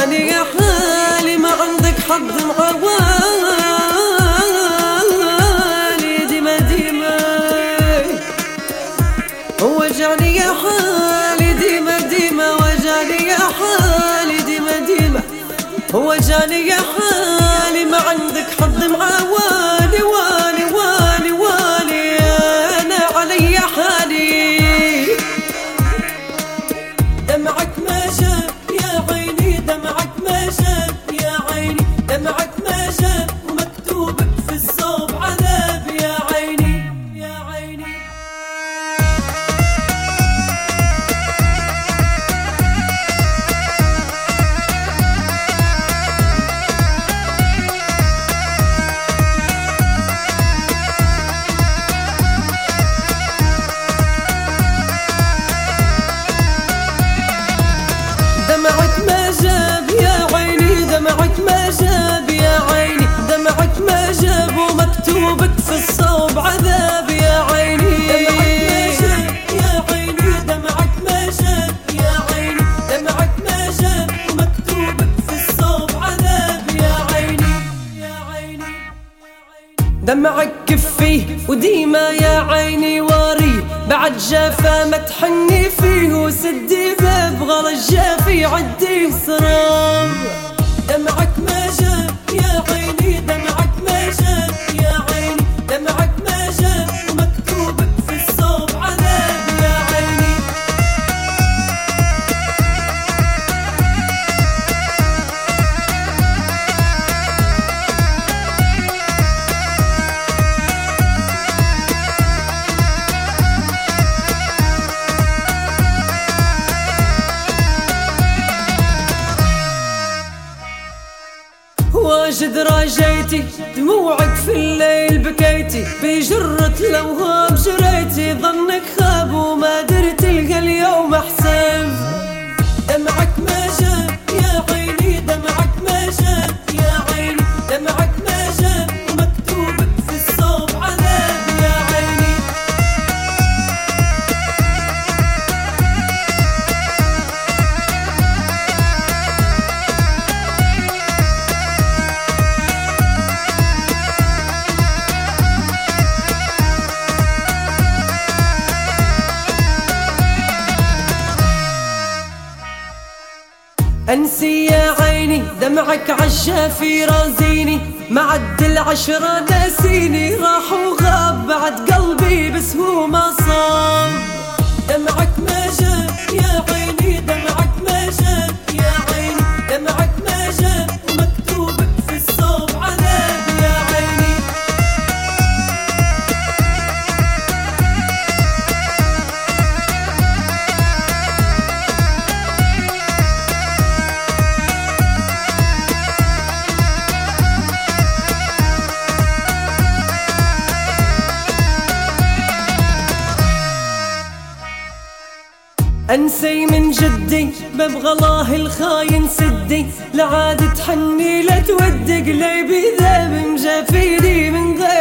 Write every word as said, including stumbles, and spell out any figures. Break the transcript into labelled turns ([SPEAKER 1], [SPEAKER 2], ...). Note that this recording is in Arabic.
[SPEAKER 1] وجاني يا حالي ما عندك حد معوالي ديما ديما. وجاني يا حالي ديما ديما وجاني يا حالي ديما ديما. وجاني يا حالي ما عندك حد معوالي والي والي والي انا علي حالي. دمعك ما جاب يا عيني دمعك ما جاب يا عيني دمعك ما جاب ومكتوبك في الصوب عذاب يا عيني يا عيني. دمعك ما جاب يا عيني دمعك ما جاب يا عيني دمعك ما جاب ومكتوبك في الصوب عذاب يا عيني. دمعك ما جاب يا عيني دمعك ما جاب يا عيني دمعك ما جاب ومكتوبك في الصوب عذاب يا عيني يا عيني. دمعك كفيه وديما يا عيني واري بعد جافا ما تحني فيه وسدي باب غلط جافي عدي سراب. دمعك ما جاب يا عيني دمعك ما جاب يا عيني دمعك ما جاب ومكتوبك في الصوب عذاب يا عيني. واجد راجيتي دموعك في الليل بكيتي بجرة الأوهام جريتي ظنك خاب وما درت لقى اليوم حساب. دمعك ما جاب يا عيني دمعك ما جاب يا عيني دمعك ما جاب ومكتوبك في الصوب عذاب يا عيني. انسي يا عيني دمعك عالشافي رازيني معد العشرة ناسيني راح وغاب بعد قلبي بس هو ما صاب. دمعك ما جاب يا عيني دمعك ما جاب يا عيني دمعك ما جاب ومكتوبك في الصوب عذاب يا عيني. انسي من جدي ببغى الله الخاين سدي لعاد تحني لا تودق قلبي ذاب مجافيني من غير